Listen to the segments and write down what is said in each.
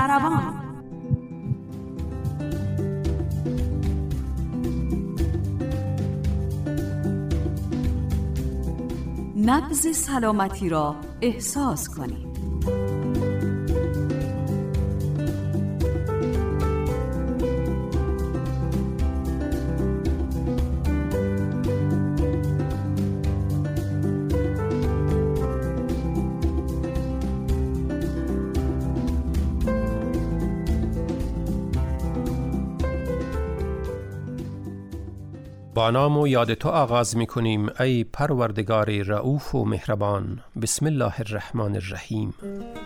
ضربان. نبض سلامتی را احساس کنید. با نام و یاد تو آغاز می کنیم ای پروردگار رؤوف و مهربان. بسم الله الرحمن الرحیم.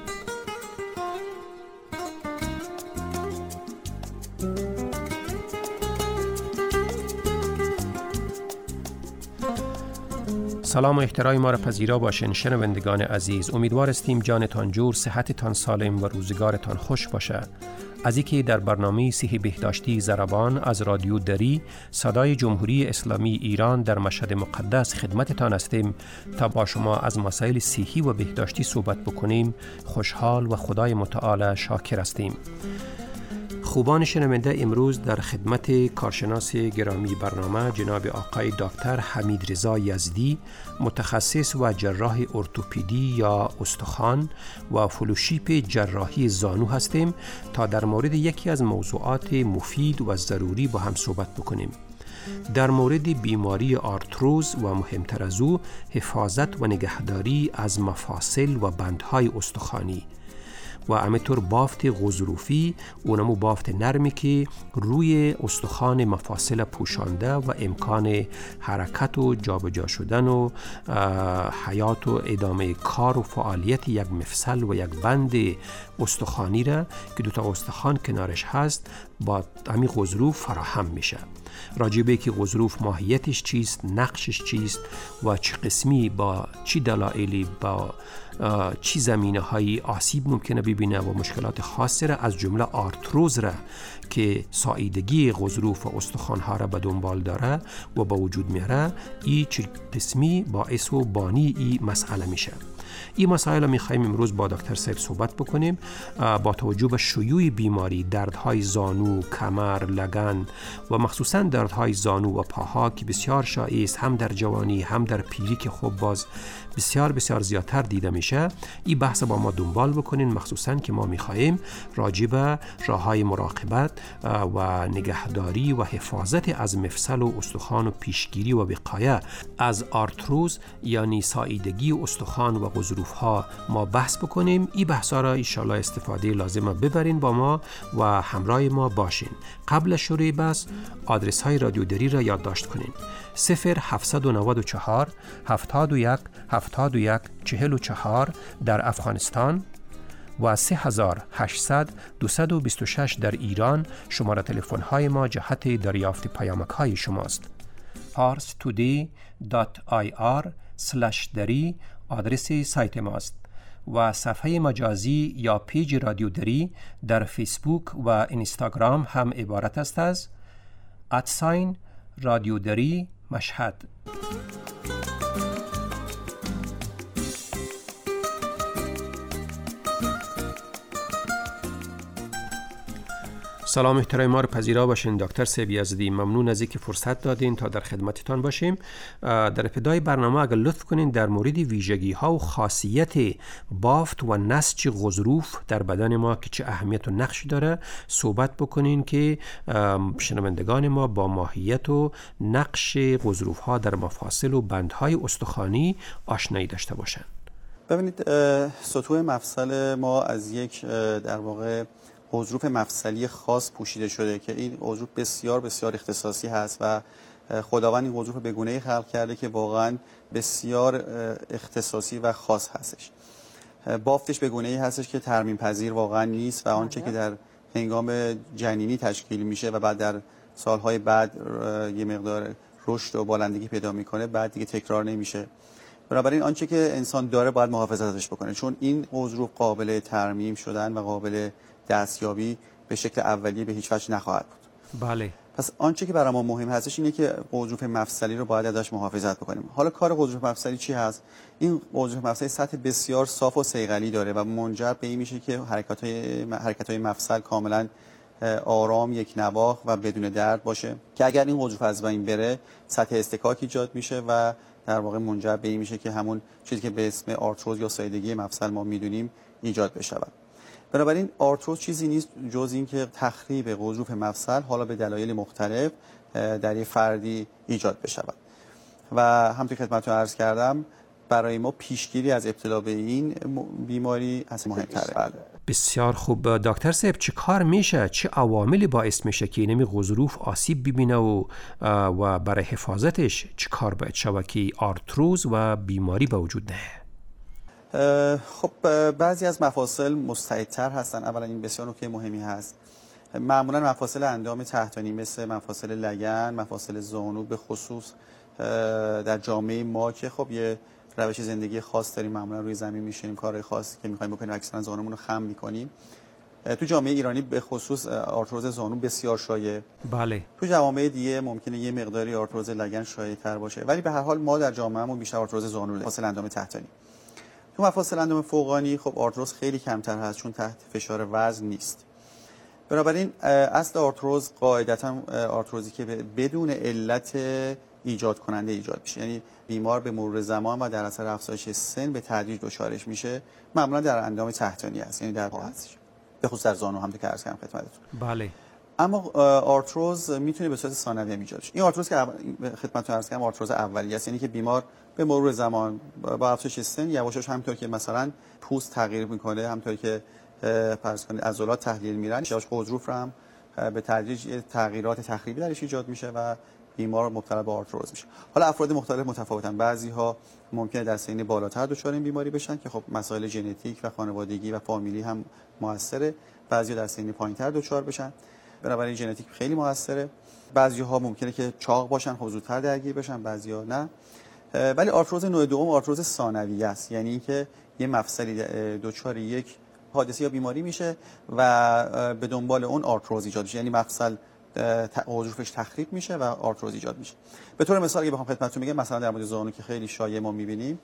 سلام و احترام ما را پذیرا باشین شنوندگان عزیز. امیدوار هستیم جانتان جور، صحتتان سالم و روزگارتان خوش باشد. از اینکه در برنامه صحی بهداشتی ضربان از رادیو دری صدای جمهوری اسلامی ایران در مشهد مقدس خدمتتان هستیم تا با شما از مسائل صحی و بهداشتی صحبت بکنیم. خوشحال و خدای متعال شاکر هستیم. خوبان شنونده، امروز در خدمت کارشناس گرامی برنامه جناب آقای دکتر حمید رضا یزدی، متخصص و جراح ارتوپدی یا استخوان و فلوشیپ جراحی زانو هستیم تا در مورد یکی از موضوعات مفید و ضروری با هم صحبت بکنیم. در مورد بیماری آرتروز و مهمتر از او حفاظت و نگهداری از مفاصل و بندهای استخوانی و همینطور بافت غضروفی، اونمو بافت نرمی که روی استخوان مفاصل پوشانده و امکان حرکت و جابجا شدن و حیات و ادامه کار و فعالیت یک مفصل و یک بند استخوانی را که دوتا استخوان کنارش هست با همین غضروف فراهم میشه. راجبه که غضروف ماهیتش چیست، نقشش چیست و چه قسمی با چی دلایلی با چی زمینه های آسیب ممکنه ببینه و مشکلات خاصی را از جمله آرتروز را که ساییدگی غضروف و استخوان‌ها را به دنبال داره و با وجود میاره، این چه قسمی باعث و بانی این مسئله میشه. این مسائل رو میخوایم امروز با دکتر صاحب صحبت بکنیم با توجه به شیوع بیماری دردهای زانو، کمر، لگن و مخصوصا دردهای زانو و پاها که بسیار شایع است، هم در جوانی هم در پیری که خب باز بسیار زیادتر دیده میشه. این بحث با ما دنبال بکنین، مخصوصا که ما میخوایم راجع به راههای مراقبت و نگهداری و حفاظت از مفصل و استخوان و پیشگیری و وقایه از آرتروز یعنی ساییدگی استخوان و غضروف ها ما بحث بکنیم. این بحث ها را ان شاء الله استفاده لازمه ببرین با ما و همراه ما باشین. قبل شروع بحث آدرس های رادیو دری را یادداشت کنین: 0794 71 71 44 در افغانستان و 3800 226 در ایران. شماره تلفن های ما جهت دریافت پیامک های شماست. parstoday.ir/dari آدرس سایت ماست و صفحه مجازی یا پیج رادیو دری در فیسبوک و اینستاگرام هم عبارت است از رادیو دری مشهد. سلام احترام ما رو پذیرا باشین دکتر صاحب یزدی. ممنون از اینکه فرصت دادین تا در خدمتتان باشیم. در ابتدای برنامه اگر لطف کنین در مورد ویژگی ها و خاصیت بافت و نسج غضروف در بدن ما که چه اهمیت و نقشی داره صحبت بکنین که شنوندگان ما با ماهیت و نقش غضروف ها در مفاصل و بندهای استخوانی آشنایی داشته باشن. ببینید، سطوح مفصل ما از یک در واقع غضروف مفصلی خاص پوشیده شده که این غضروف بسیار اختصاصی هست و خداوند این غضروف به گونه‌ای خلق کرده که واقعا بسیار اختصاصی و خاص هستش. بافتش به گونه‌ای هستش که ترمیم پذیر واقعا نیست و آنچه که در هنگام جنینی تشکیل میشه و بعد در سالهای بعد یه مقدار رشد و بالندگی پیدا میکنه بعد دیگه تکرار نمیشه. بنابراین آنچه که انسان داره باید محافظت ازش بکنه، چون این غضروف قابل ترمیم شدن و قابل دستیابی به شکل اولیه به هیچ وجه نخواهد بود. بله. پس آنچه که برای ما مهم هستش اینه که غضروف مفصلی رو باید ازش محافظت بکنیم. حالا کار غضروف مفصلی چی هست؟ این غضروف مفصلی سطح بسیار صاف و صیقلی داره و منجر به این میشه که حرکت‌های مفصل کاملا آرام، یک نواخت و بدون درد باشه که اگر این غضروف از بین بره سطح استکاک ایجاد میشه و در واقع منجر به این میشه که همون چیزی که به اسم آرتروز یا سایدگی مفصل ما میدونیم ایجاد بشود. بنابراین آرتروز چیزی نیست جز این که تخریب غضروف مفصل حالا به دلایل مختلف در یک فردی ایجاد بشود و همونطور که خدمتتون عرض کردم برای ما پیشگیری از ابتلا به این بیماری از مهم‌تره. بله. بسیار خوب دکتر صاحب، چه کار میشه، چه عواملی باعث میشه که اینمی غضروف آسیب ببینه و برای حفاظتش چه کار باید شود که آرتروز و بیماری به وجود نه؟ خب بعضی از مفاصل مستعدتر هستن. اولا این بسیار نکته مهمی هست. معمولا مفاصل اندام تحتانی مثل مفاصل لگن، مفاصل زانو به خصوص در جامعه ما که خب یه روش زندگی خاص داریم، معمولا روی زمین میشینیم، کارهای خاصی که می‌خوایم بکنیم اکثرا زانومون رو خم می‌کنیم. تو جامعه ایرانی به خصوص آرتروز زانو بسیار شایع. بله. تو جوامع دیگه ممکنه یه مقداری آرتروز لگن شایع‌تر باشه، ولی به هر حال ما در جامعهمون بیشتر آرتروز زانو داریم، مفاصل اندام تحتانی. تو مفاصل اندام فوقانی خب آرتروز خیلی کمتر هست چون تحت فشار وزن نیست. بنابراین اصل آرتروز قاعدتاً آرتروزی که بدون علت ایجاد کننده ایجاد میشه، یعنی بیمار به مرور زمان و در اثر افزایش سن به تدریج دچارش میشه، معمولا در اندام تحتانی است، یعنی در هستش، به خصوص در زانو هم که عرض کردم خدمتتون. بله. اما آرتروز میتونه به صورت ثانویه ایجاد شه. این آرتروز که خدمتتون عرض کردم آرتروز اولیه است، یعنی که بیمار به مرور زمان با افزایش سن یواشاش همونطور که مثلا پوست تغییر میکنه، همونطور که فرض کنید عضلات تحلیل میرن، یواش غضروف هم به تدریج تغییرات تخریبی درش ایجاد میشه و بیمار مبتلا به آرتروز میشه. حالا افراد مختلف متفاوتن. بعضی‌ها ممکنه در سن بالاتر دچار این بیماری بشن که خب مسائل ژنتیک و خانوادگی و فامیلی هم موثره. بعضی‌ها در سن پایین‌تر دچار بشن. بنابراین ژنتیک خیلی موثره. بعضی‌ها ممکنه که چاق باشن، خب زودتر درگیر بشن، بعضی‌ها نه. ولی آرتروز نوع دوم آرتروز ثانویه است، یعنی اینکه یه مفصلی دچار یک حادثه یا بیماری میشه و به دنبال اون آرتروز ایجاد میشه، یعنی مفصل غضروفش تخریب میشه و آرتروز ایجاد میشه. به طور مثال اگه بخوام خدمتتون بگم، مثلا در مورد زانو که خیلی شایع ما میبینیم،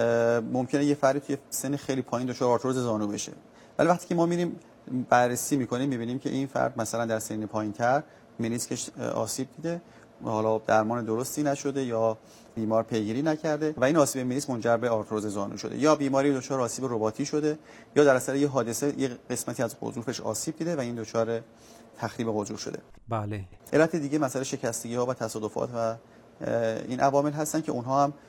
ممکنه یه فردی توی سن خیلی پایین دچار آرتروز زانو بشه، ولی وقتی که ما میریم بررسی میکنیم میبینیم که این فرد مثلا در سن پایینتر منیسکش آسیب دیده، حالا درمان درستی نشده یا بیمار پیگیری نکرده و این آسیب منیسک منجر به آرتروز زانو شده، یا بیماری دچار آسیب رباطی شده، یا در اثر یه حادثه یه قسمتی از غضروفش آسیب دیده و این دچار تخریب غضروف شده. بله. علت دیگه مسئله شکستگی ها و تصادفات و این عوامل هستن که اونها هم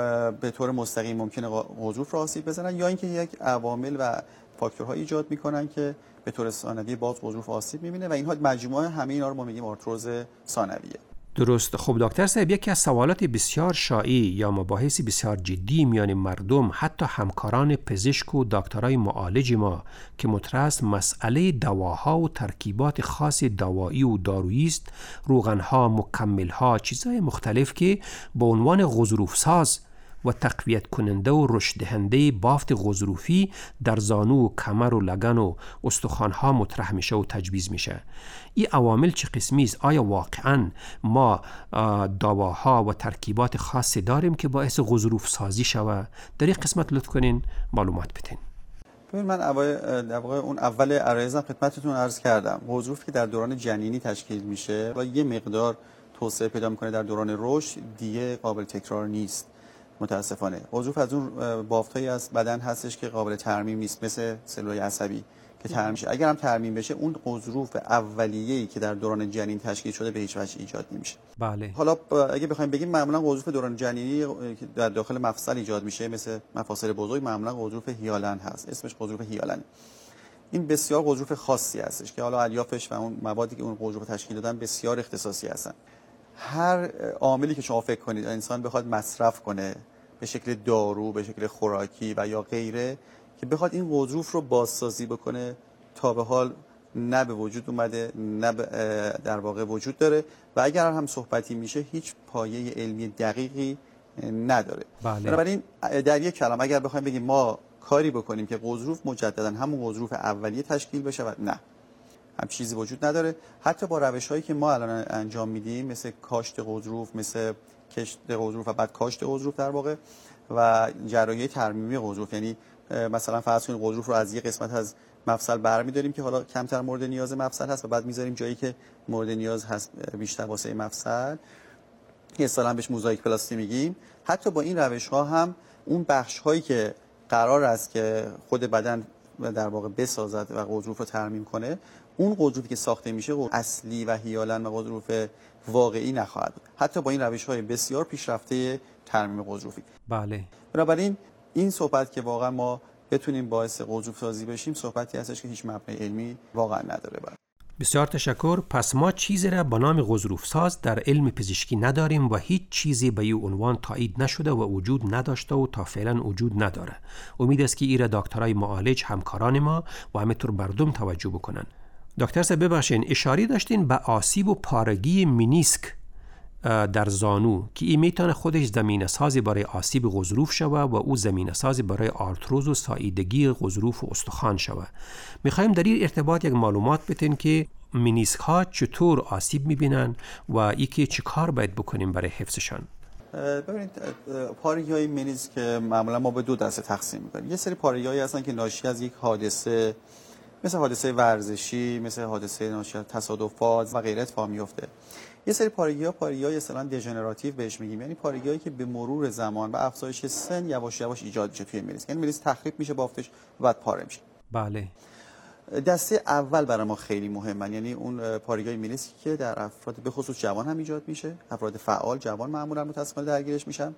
به طور مستقیم ممکنه غضروف رو آسیب بزنن، یا اینکه یک عوامل و فاکتورها ایجاد میکنن که به طور ثانویه باز غضروف آسیب میبینه و اینها مجموعه همه اینا رو ما میگیم آرتروز ثانویه. درست. خب دکتر صاحب، یکی از سوالات بسیار شایع یا مباحث بسیار جدی میان مردم، حتی همکاران پزشک و دکترای معالج ما که مطرح است، مسئله دواها و ترکیبات خاص دوایی و دارویی است، روغنها، مکملها، چیزهای مختلف که به عنوان غضروف ساز و تقویت کننده و رشد دهنده بافت غضروفی در زانو و کمر و لگن و استخوان‌ها مطرح میشه و تجویز میشه. این عوامل چه قسمی است؟ آیا واقعاً ما دواها و ترکیبات خاصی داریم که باعث غضروف سازی شود؟ در این قسمت لطف کنین معلومات بدین. ببین، من در واقع اون اول عرایزم خدمتتون عرض کردم، غضروف که در دوران جنینی تشکیل میشه و یه مقدار توسعه پیدا میکنه در دوران رشد، دیگه قابل تکرار نیست. متاسفانه غضروف از اون بافتایی از بدن هستش که قابل ترمیم نیست، مثل سلولای عصبی که ترمیم میشه. اگر هم ترمیم بشه، اون غضروف اولیه‌ای که در دوران جنین تشکیل شده به هیچ وجه ایجاد نمیشه. بله. حالا اگه بخوایم بگیم، معمولا غضروف دوران جنینی که در داخل مفصل ایجاد میشه، مثل مفاصل بزرگ، معمولا غضروف هیالن هست، اسمش غضروف هیالن. این بسیار غضروف خاصی هستش که حالا الیافش و اون موادی که اون غضروف تشکیل دادن بسیار اختصاصی هستن. هر عاملی که شما فکر کنید انسان بخواد مصرف کنه به شکل دارو، به شکل خوراکی و یا غیره، که بخواد این غضروف رو بازسازی بکنه، تا به حال نه به وجود اومده، نه در واقع وجود داره و اگر هم صحبتی میشه هیچ پایه علمی دقیقی نداره. بله. بنابراین در یک کلام اگر بخوایم بگیم ما کاری بکنیم که غضروف مجددا همون غضروف اولیه تشکیل بشه، و نه، هم چیزی وجود نداره. حتی با روش‌هایی که ما الان انجام میدیم مثل کاشت غضروف، مثل کشت غضروف و بعد کاشت غضروف در واقع و جراحی ترمیمی غضروف، یعنی مثلا فرض کنید غضروف رو از یه قسمت از مفصل برمی‌داریم که حالا کمتر مورد نیاز مفصل هست و بعد می‌ذاریم جایی که مورد نیاز هست بیشتر واسه مفصل، که اصطلاحاً بهش موزاییک پلاستی میگیم. حتی با این روش‌ها هم اون بخش‌هایی که قرار است که خود بدن در واقع بسازد و غضروف رو ترمیم کنه، اون غضروفی که ساخته میشه اصلی و هیالن و غضروف واقعی نخواهد بود، حتی با این روش‌های بسیار پیشرفته ترمیم غضروفی. بله. بنابراین این صحبت که واقعا ما بتونیم باعث غضروف سازی بشیم صحبتی هستش که هیچ مبنای علمی واقعا نداره. بسیار تشکر. پس ما چیزی را به نام غضروف ساز در علم پزشکی نداریم و هیچ چیزی به این عنوان تایید نشده و وجود نداشته و تا فعلا وجود نداره. امید است که این را دکترای معالج، همکاران ما و همینطور مردم توجه بکنن. دکتر صاحب ببخشید، اشاره داشتین به آسیب و پارگی منیسک در زانو که این میتونه خودش زمینه سازی برای آسیب غضروف شوه و او زمینه سازی برای آرتروز و ساییدگی غضروف و استخوان شوه. میخوایم در این ارتباط یک معلومات بدین که منیسک ها چطور آسیب میبینن و اینکه چه کار باید بکنیم برای حفظشان. ببینید پارگی های منیسک معمولا ما به دو دسته تقسیم میکنیم. یه سری پارگی هایی هستن که ناشی از یک حادثه مثل حادثه ورزشی، مثل حادثه ناشی از تصادفات و غیره اتفاق میفته. یه سری پارگی‌های اصطلاحاً دژنراتیو بهش میگیم، یعنی پارگی‌هایی که به مرور زمان و افزایش سن یواش یواش ایجاد میشه توی مریض، یعنی مریض تخریب میشه بافتش و بعد پاره میشه. بله. دسته اول برای ما خیلی مهمه، یعنی اون پارگی‌های مریضی که در افراد به خصوص جوان هم ایجاد میشه، افراد فعال جوان معمولاً متأسفانه درگیرش میشن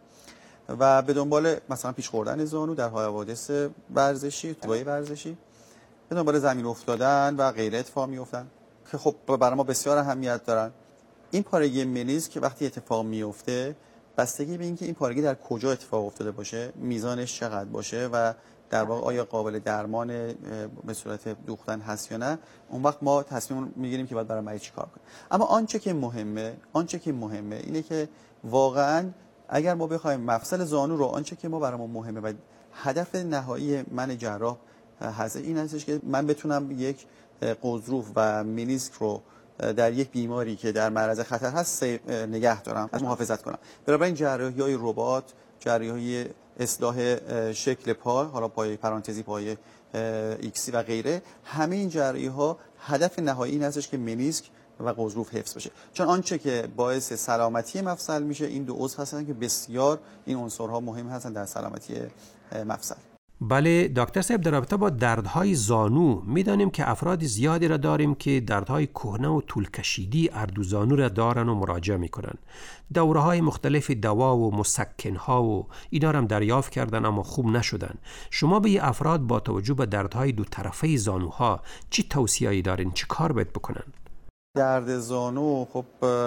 و به دنبال مثلا پیش خوردن زانو در حوادث ورزشی، توی ورزشی، به دنبال زمین افتادن و غیره اتفاق میافتن که خب برای ما بسیار اهمیت دارن. این پارگی منیسک که وقتی اتفاق میفته بستگی به اینکه این پارگی در کجا اتفاق افتاده باشه، میزانش چقدر باشه و در واقع آیا قابل درمان به صورت دوختن هست یا نه، اون وقت ما تصمیم میگیریم که باید برای مریض چیکار کنیم. اما آنچه که مهمه اینه که واقعا اگر ما بخوایم مفصل زانو رو، آنچه که ما برامون مهمه و هدف نهایی من جراح هست این هستش که من بتونم یک غضروف و منیسک رو در یک بیماری که در معرض خطر هست نگه دارم، از محافظت کنم. بنابراین جراحی‌های ربات، جراحی‌های اصلاح شکل پا، حالا پای پرانتزی، پای ایکسی و غیره، همه این جراحی‌ها هدف نهایی این هستش که منیسک و غضروف حفظ بشه، چون آنچه که باعث سلامتی مفصل میشه این دو عضو هستن که بسیار این عنصرها مهم هستن در سلامتی مفصل. بله دکتر صاحب، در رابطه با دردهای زانو میدانیم که افراد زیادی را داریم که دردهای کهنه و طول کشیدی اردو زانو را دارن و مراجعه میکنن. دوره‌های مختلف دوا و مسکن‌ها و اینا را هم دریافت کردن اما خوب نشدن. شما به این افراد با توجه به دردهای دو طرفه زانوها چی توصیه‌ای دارین؟ چی کار باید بکنن؟ درد زانو خب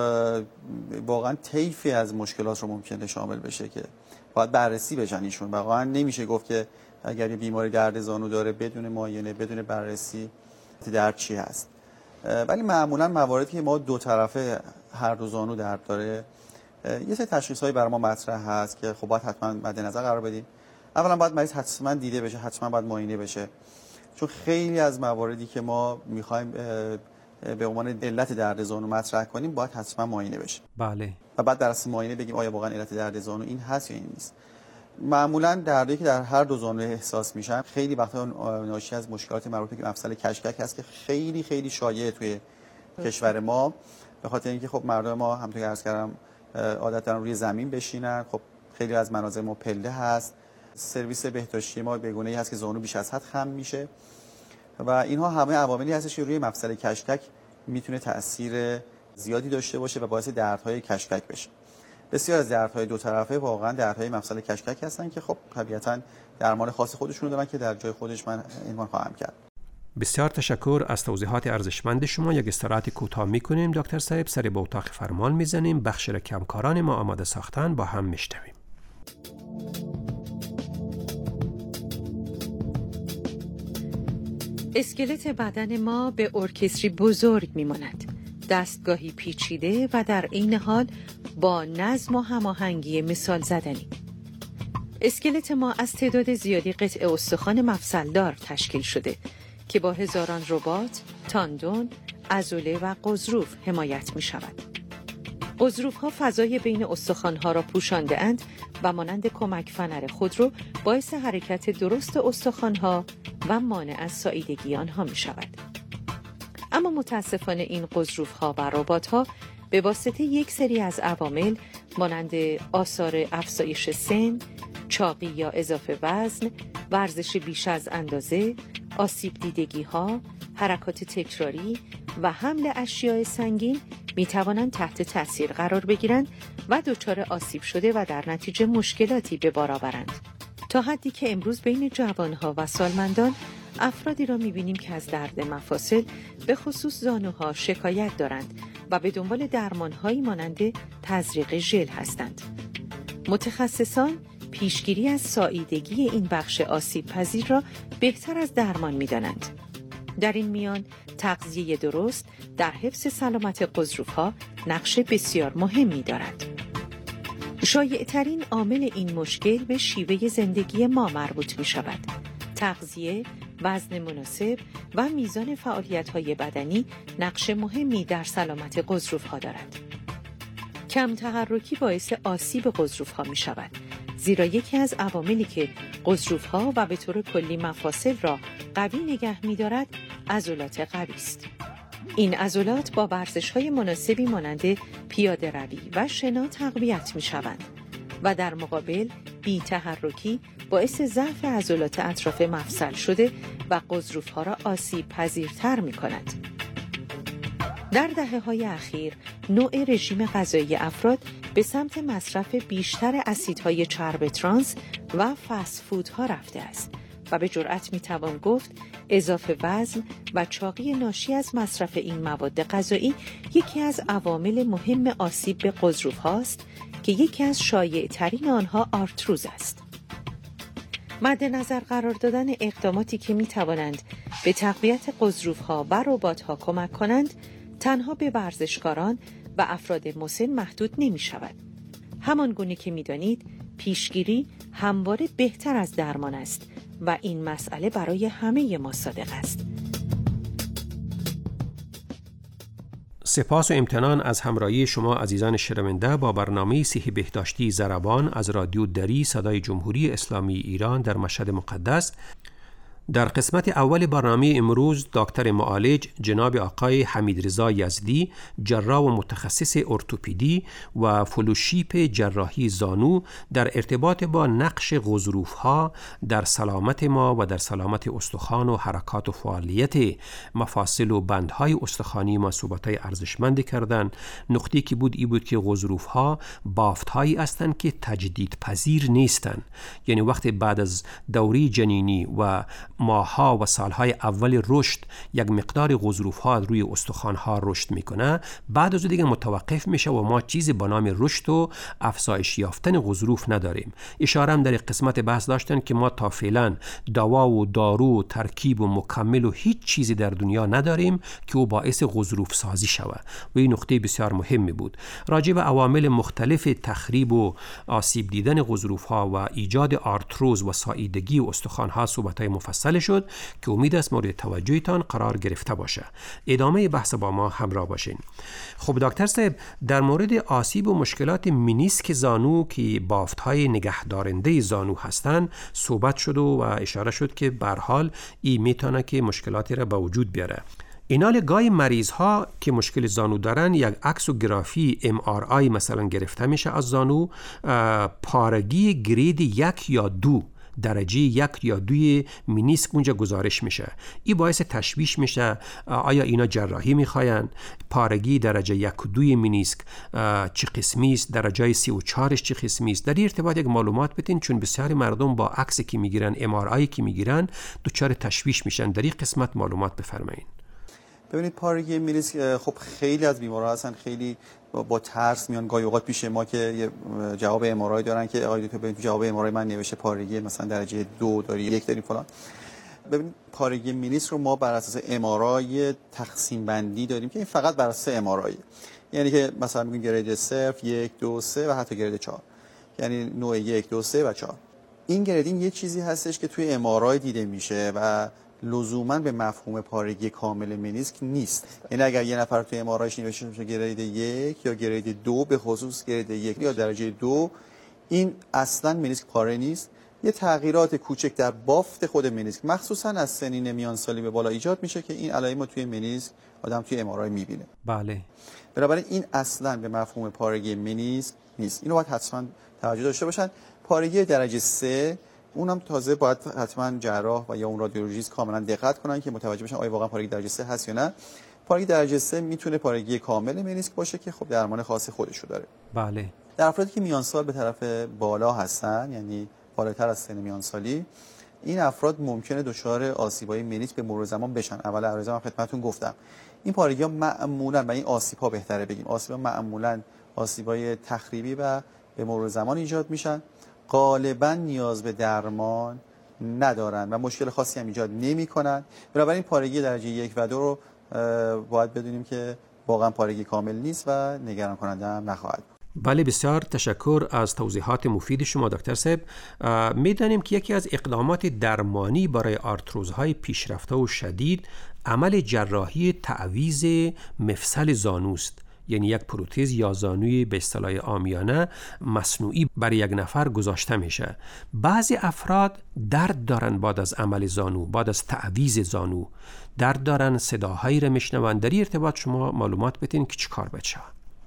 واقعا طیفی از مشکلات رو ممکنه شامل بشه که باید بررسی بشن. ایشون واقعا نمیشه گفت که اگر یه بیماری درد زانو داره بدون معاینه، بدون بررسی درد چی هست. ولی معمولا مواردی که ما دو طرفه هر دو زانو درد داره، یه سری تشخیص‌هایی برای ما مطرح هست که خب باید حتما مد نظر قرار بدیم. اولا باید مریض حتما دیده بشه، حتما باید معاینه بشه، چون خیلی از مواردی که ما می‌خوایم به عنوان علت درد زانو مطرح کنیم باید حتما معاینه بشه. بله. و بعد در اصل معاینه بگیم آیا واقعا علت درد زانو این هست یا این نیست. معمولا دردی که در هر دو زانو احساس میشن خیلی وقتا ناشی از مشکلات مربوط به مفصل کشکک هست که خیلی خیلی شایع توی کشور ما، به خاطر اینکه خب مردم ما همونطور که عرض کردم عادت دارن روی زمین بشینن. خب خیلی از مناظر ما پله هست، سرویس بهداشتی ما به گونه‌ای هست که زانو بیش از حد خم میشه و اینها همه عواملی هستش که روی مفصل کشکک میتونه تأثیر زیادی داشته باشه و باعث دردهای کشکک بشه. بسیار از دردهای دو طرفه واقعا دردهای مفصل کشکک هستن که خب طبیعتاً درمان خاص خودشون دارن که در جای خودش من عنوان خواهم کرد. بسیار تشکر از توضیحات ارزشمند شما. یک استراحت کوتاه میکنیم دکتر صاحب، سری به اتاق فرمان میزنیم، بخش را که همکاران ما آماده ساختن با هم میشنویم. اسکلت بدن ما به ارکستری بزرگ میماند، دستگاهی پیچیده و در عین حال با نظم و هماهنگی مثال زدنی. اسکلت ما از تعداد زیادی قطع استخوان مفصلدار تشکیل شده که با هزاران رباط، تاندون، عضله و غضروف حمایت می شود. غضروف ها فضای بین استخوان ها را پوشانده اند و مانند کمک فنر خودرو باعث حرکت درست استخوان ها و مانع از ساییدگی آنها می شود. اما متاسفانه این غضروف ها و رباط ها به واسطه یک سری از عوامل مانند آثار افزایش سن، چاقی یا اضافه وزن، ورزش بیش از اندازه، آسیب دیدگی ها، حرکات تکراری و حمل اشیاء سنگین می توانند تحت تأثیر قرار بگیرند و دچار آسیب شده و در نتیجه مشکلاتی به بار آورند. تا حدی که امروز بین جوانها و سالمندان افرادی را می بینیم که از درد مفاصل به خصوص زانوها شکایت دارند و به دنبال درمانهایی مانند تزریق ژل هستند. متخصصان پیشگیری از ساییدگی این بخش آسیب پذیر را بهتر از درمان می دانند. در این میان تغذیه درست در حفظ سلامت غضروف‌ها نقش بسیار مهمی دارد. شایع‌ترین عامل این مشکل به شیوه زندگی ما مربوط می شود. تغذیه، وزن مناسب و میزان فعالیت‌های بدنی نقش مهمی در سلامت غضروف‌ها دارد. کم تحرکی باعث آسیب غضروف‌ها می شود، زیرا یکی از عواملی که غضروف‌ها و به طور کلی مفاصل را قوی نگه می‌دارد عضلات قوی است. این عضلات با ورزش‌های مناسبی مانند پیاده روی و شنا تقویت می‌شوند و در مقابل بی تحرکی باعث ضعف عضلات اطراف مفصل شده و غضروف‌ها را آسیب پذیرتر می‌کند. در دهه‌های اخیر نوع رژیم غذایی افراد به سمت مصرف بیشتر اسیدهای چرب ترانس و فست فودها رفته است و به جرئت میتوان گفت اضافه وزن و چاقی ناشی از مصرف این مواد غذایی یکی از عوامل مهم آسیب به غضروف هاست که یکی از شایع ترین آنها آرتروز است. مد نظر قرار دادن اقداماتی که میتوانند به تقویت غضروف ها و رباط ها کمک کنند تنها به ورزشکاران و افراد مسن محدود نمی شود. همان گونه که می دانید پیشگیری همواره بهتر از درمان است و این مسئله برای همه ما صادق است. سپاس و امتنان از همراهی شما عزیزان شنونده با برنامه صحی بهداشتی ضربان از رادیو دری صدای جمهوری اسلامی ایران در مشهد مقدس. در قسمت اول برنامه امروز دکتر معالج جناب آقای حمیدرضا یزدی، جراح و متخصص ارتوپدی و فلوشیپ جراحی زانو در ارتباط با نقش غضروف‌ها در سلامت ما و در سلامت استخوان و حرکات و فعالیت مفاصل و بندهای استخوانی ما صحبت‌های ارزشمندی کردند. نکته که بود این بود که غضروف‌ها بافت‌هایی هستند که تجدید پذیر نیستند، یعنی وقتی بعد از دوره جنینی و ماه‌ها و سال‌های اول رشد یک مقدار غضروف‌ها روی استخوان‌ها رشد می‌کنه، بعد از دیگه متوقف میشه و ما چیزی به نام رشد و افزایش یافتن غضروف نداریم. اشاره هم در قسمت بحث داشتن که ما تا فعلا دوا و دارو و ترکیب و مکمل و هیچ چیزی در دنیا نداریم که او باعث غضروف سازی شود و این نکته بسیار مهمی بود. راجع به عوامل مختلف تخریب و آسیب دیدن غضروف‌ها و ایجاد آرتروز و ساییدگی استخوان‌ها صحبت‌های مفصل شد که امید است مورد توجهتان قرار گرفته باشه. ادامه بحث با ما همراه باشین. خب دکتر صاحب، در مورد آسیب و مشکلات مینیسک زانو که بافت‌های نگهدارنده زانو هستند صحبت شد و اشاره شد که به هر حال این میتونه که مشکلاتی را به وجود بیاره. اینال گاهی مریض ها که مشکل زانو دارن یک اکسوگرافی MRI مثلا گرفته میشه از زانو، پارگی گرید 1 یا 2 درجه 1 یا 2 مینیسک اونجا گزارش میشه. این باعث تشویش میشه آیا اینا جراحی میخواین، پارگی درجه 1 و 2 مینیسک چه قسمی است، درجه 3 و 4 چه قسمی است. در این ارتباط یک معلومات بدین، چون بسیاری مردم با عکسی که میگیرن MRI که میگیرن دچار تشویش میشن. در این قسمت معلومات بفرمایید. ببینید پارگی مینیسک خب خیلی از بیمارا هستن خیلی با ترس میان گاهی اوقات پیش ما که یه جواب ام‌آرآی دارن که آقای دکتر ببینید جواب ام‌آرآی من نوشته پارگی مثلا درجه 2 داری 1 داری فلان. ببینید پارگی مینیسک رو ما بر اساس ام‌آرآی تقسیم بندی داریم که این فقط بر اساس ام‌آرآی، یعنی که مثلا میگیم گرید 0 1 2 3 و حتی گرید 4، یعنی نوع 1 2 3 و 4. این گریدینگ یه چیزی هستش که توی ام‌آرآی دیده میشه و لزوما به مفهوم پارگی کامل منیسک نیست. یعنی اگر یه نفر توی ام‌آرایش نوشته باشه گرید 1 یا گرید 2، به خصوص گرید 1 یا درجه 2، این اصلا منیسک پاره نیست. یه تغییرات کوچک در بافت خود منیسک مخصوصا از سنین میانسالی به بالا ایجاد میشه که این علائم رو توی منیسک آدم توی ام‌آرآی میبینه. بله. بنابراین این اصلا به مفهوم پارگی منیسک نیست. اینو باید حتما توجه داشته باشن. پارگی درجه 3 اونم تازه باید حتما جراح و یا اون رادیولوژیست کاملا دقت کنن که متوجه بشن آیا واقعا پارگی درجه 3 هست یا نه. پارگی درجه 3 میتونه پارگی کامل منیسک باشه که خب درمان خاص خودشو داره. بله. در افرادی که میانسال به طرف بالا هستن، یعنی بالاتر از سن میانسالی، این افراد ممکنه دچار آسیب‌های منیسک به مرور زمان بشن. اول عرضه من خدمتتون گفتم این پارگی‌ها معمولاً و این آسیب‌ها بهتره بگیم آسیب‌ها معمولاً آسیب‌های تخریبی و به مرور زمان ایجاد میشن، غالباً نیاز به درمان ندارن و مشکل خاصی هم ایجاد نمی‌کنن. بنابراین پارگی درجه 1 و 2 رو باید بدونیم که واقعاً پارگی کامل نیست و نگران کننده هم نخواهد. بله، بسیار تشکر از توضیحات مفید شما دکتر صاحب. می‌دانیم که یکی از اقدامات درمانی برای آرتروزهای پیشرفته و شدید عمل جراحی تعویض مفصل زانوست، یعنی یک پروتز یا زانوی به اصطلاح عامیانه مصنوعی برای یک نفر گذاشته میشه. بعضی افراد درد دارن بعد از عمل زانو، بعد از تعویض زانو درد دارن، صداهایی را میشنون. در این ارتباط شما معلومات بدین که چیکار بشه؟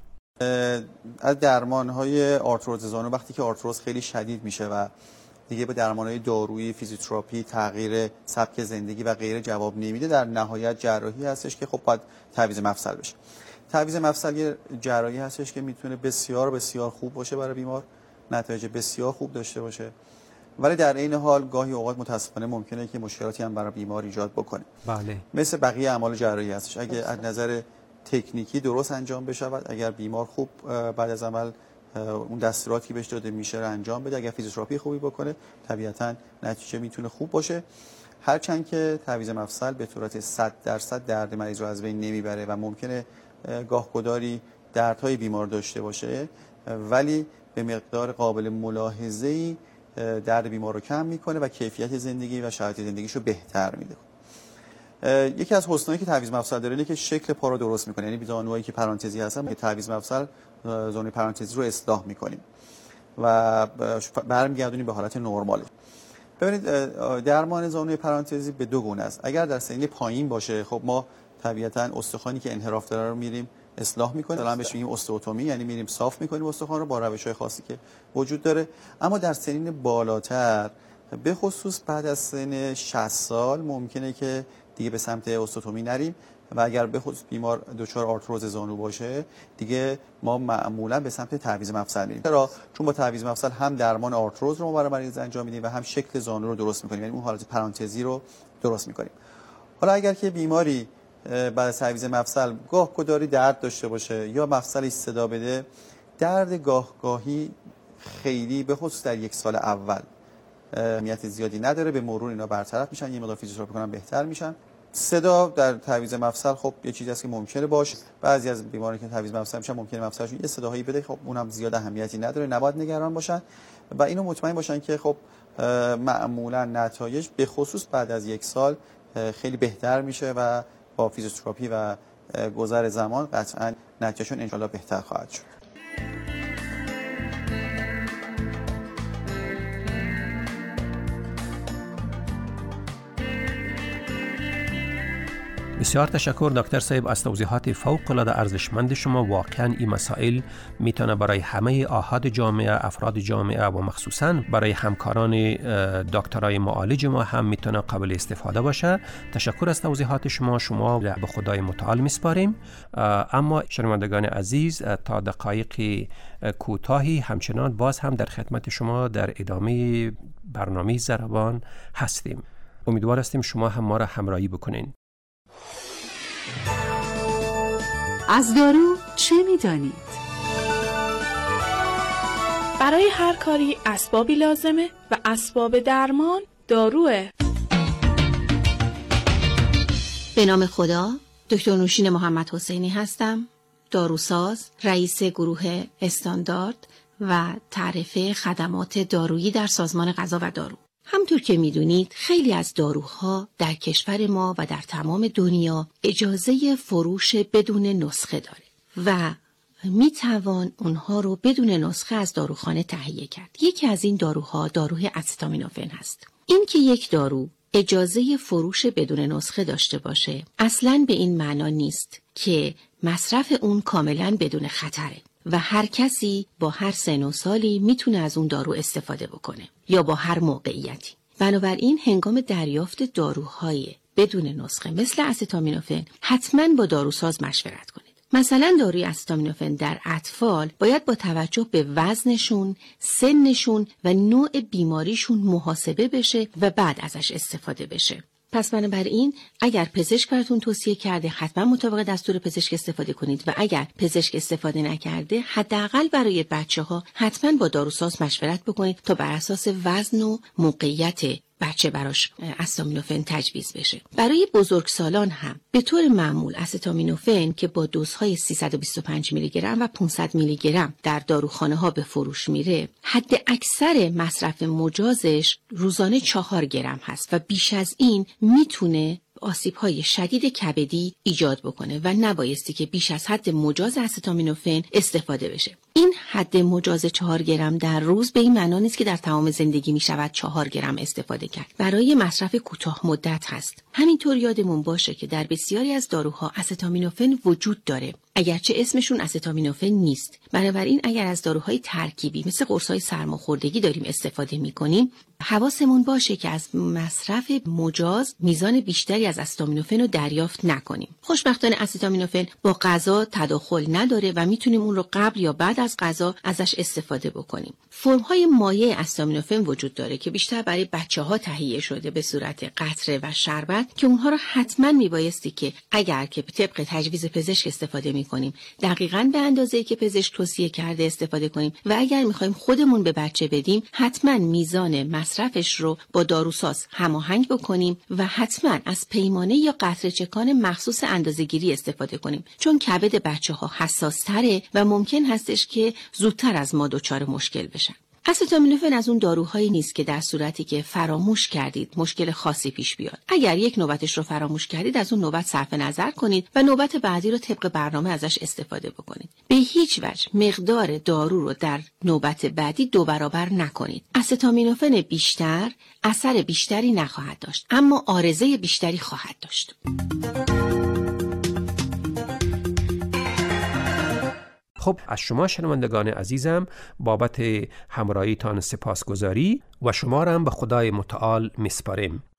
از درمان‌های آرتروز زانو وقتی که آرتروز خیلی شدید میشه و دیگه به درمان‌های دارویی، فیزیوتراپی، تغییر سبک زندگی و غیره جواب نمیده، در نهایت جراحی هستش که خب باید تعویض مفصل بشه. تعویض مفصل یه جراحی هستش که میتونه بسیار بسیار خوب باشه برای بیمار، نتایج بسیار خوب داشته باشه، ولی در این حال گاهی اوقات متاسفانه ممکنه که مشکلاتی هم برای بیمار ایجاد بکنه. بله. مثل بقیه اعمال جراحی هستش. اگه از نظر تکنیکی درست انجام بشود، اگر بیمار خوب بعد از عمل اون دستوراتی بهش داده میشه رو انجام بده، اگر فیزیوتراپی خوبی بکنه، طبیعتاً نتیجه میتونه خوب باشه. هرچند که تعویض مفصل به صورت 100% درد مریض رو از بین نمیبره و ممکنه گاهگداری دردهای بیمار داشته باشه، ولی به مقدار قابل ملاحظه‌ای درد بیمار رو کم میکنه و کیفیت زندگی و شرایط زندگیش رو بهتر میده. یکی از حسنایی که تعویض مفصل داره اینه که شکل پا رو درست میکنه. یعنی زانوهایی که پرانتزی هستن، تعویض مفصل زانوی پرانتزی رو اصلاح میکنیم و برمیگردونیم به حالت نرمال. ببینید درمان زانوی پرانتزی به دو گونه است. اگر در سن پایین باشه، خب ما طبیعتاً استخوانی که انحراف داره رو میریم اصلاح میکنیم، مثلا بهش میگیم استئوتومی، یعنی میریم صاف میکنیم استخوان رو با روش‌های خاصی که وجود داره. اما در سنین بالاتر، به خصوص بعد از سن 60 سال، ممکنه که دیگه به سمت استئوتومی نریم و اگر به خصوص بیمار دچار آرتروز زانو باشه، دیگه ما معمولا به سمت تعویض مفصل میریم. چرا؟ چون با تعویض مفصل هم درمان آرتروز رو ما برای مریض انجام میدیم و هم شکل زانو رو درست میکنیم، یعنی اون حالت پرانتزی رو درست میکنیم. حالا اگر که بیماری بعد از تعویض مفصل گاهگداری درد داشته باشه یا مفصلش صدا بده، درد گاهگاهی خیلی به خصوص در 1 سال اول اهمیت زیادی نداره، به مرور اینا برطرف میشن، یه مقدار فیزیوتراپی کنن بهتر میشن. صدا در تعویض مفصل خب یه چیزی است که ممکنه باشه. بعضی از بیماران که تعویض مفصل میشن ممکنه مفصلشون یه صداهایی بده، خب اونم زیاد اهمیتی نداره، نباید نگران باشن و اینو مطمئن باشن که خب معمولا نتایج به خصوص بعد از 1 سال خیلی بهتر میشه و با فیزیوتراپی و گذر زمان قطعا نتیجهشون ان شاءالله بهتر خواهد شد. بسیار تشکر دکتر صاحب از توضیحات فوق العاده ارزشمند شما. واقعا این مسائل میتونه برای همه آحاد جامعه، افراد جامعه و مخصوصا برای همکاران دکترای معالج ما هم میتونه قابل استفاده باشه. تشکر از توضیحات شما. شما به خدای متعال میسپاریم. اما شنوندگان عزیز، تا دقایق کوتاهی همچنان باز هم در خدمت شما در ادامه برنامه ضربان هستیم. امیدوار هستیم شما هم ما را همراهی بکنین. از دارو چه می‌دانید؟ برای هر کاری اسبابی لازمه و اسباب درمان داروه. به نام خدا، دکتر نوشین محمد حسینی هستم، داروساز، رئیس گروه استاندارد و تعرفه خدمات دارویی در سازمان غذا و دارو. همطور که میدونید خیلی از داروها در کشور ما و در تمام دنیا اجازه فروش بدون نسخه داره و میتوان اونها رو بدون نسخه از داروخانه تهیه کرد. یکی از این داروها داروی استامینوفن هست. این که یک دارو اجازه فروش بدون نسخه داشته باشه اصلاً به این معنا نیست که مصرف اون کاملاً بدون خطره و هر کسی با هر سن و سالی میتونه از اون دارو استفاده بکنه یا با هر موقعیتی. بنابراین هنگام دریافت داروهای بدون نسخه مثل استامینوفن حتماً با داروساز مشورت کنید. مثلا داروی استامینوفن در اطفال باید با توجه به وزنشون، سنشون و نوع بیماریشون محاسبه بشه و بعد ازش استفاده بشه. پس بنابراین اگر پزشک براتون توصیه کرده حتما مطابق دستور پزشک استفاده کنید و اگر پزشک استفاده نکرده حداقل برای بچه‌ها حتما با داروساز مشورت بکنید تا بر اساس وزن و موقعیت بچه براش استامینوفن تجویز بشه. برای بزرگسالان هم به طور معمول استامینوفن که با دوزهای 325 میلی گرم و 500 میلی گرم در داروخانه ها به فروش میره، حد اکثر مصرف مجازش روزانه 4 گرم هست و بیش از این میتونه آسیب‌های شدید کبدی ایجاد بکنه و نبایستی که بیش از حد مجاز استامینوفن استفاده بشه. این حد مجاز 4 گرم در روز به این معنا نیست که در تمام زندگی می شود 4 گرم استفاده کرد. برای مصرف کوتاه مدت هست. همینطور یادمون باشه که در بسیاری از داروها استامینوفن وجود داره، اگرچه اسمشون استامینوفن نیست. بنابراین اگر از داروهای ترکیبی مثل قرص‌های سرماخوردگی داریم استفاده می‌کنیم، حواسمون باشه که از مصرف مجاز میزان بیشتری از استامینوفن رو دریافت نکنیم. خوشبختانه استامینوفن با غذا تداخل نداره و میتونیم اون رو قبل یا بعد از غذا ازش استفاده بکنیم. فرم‌های مایع استامینوفن وجود داره که بیشتر برای بچه‌ها تهیه شده به صورت قطره و شربت که اونها رو حتما میبایستی که اگر که طبق تجویز پزشک استفاده میکنیم دقیقاً به اندازه‌ای که پزشک توصیه کرده استفاده کنیم و اگر میخوایم خودمون به بچه بدیم حتما میزان مصرفش رو با داروساز هماهنگ بکنیم و حتما از پیمانه یا قطره چکان مخصوص اندازه‌گیری استفاده کنیم، چون کبد بچه‌ها حساس‌تره و ممکن هستش که زودتر از ما دچار مشکل بشن. استامینوفن از اون داروهایی نیست که در صورتی که فراموش کردید مشکل خاصی پیش بیاد. اگر یک نوبتش رو فراموش کردید از اون نوبت صرف نظر کنید و نوبت بعدی رو طبق برنامه ازش استفاده بکنید. به هیچ وجه مقدار دارو رو در نوبت بعدی 2 برابر نکنید. استامینوفن بیشتر اثر بیشتری نخواهد داشت، اما عارضه بیشتری خواهد داشت. خب از شما شنوندگان عزیزم بابت همراهیتان سپاسگزاری و شما را هم به خدای متعال میسپاریم.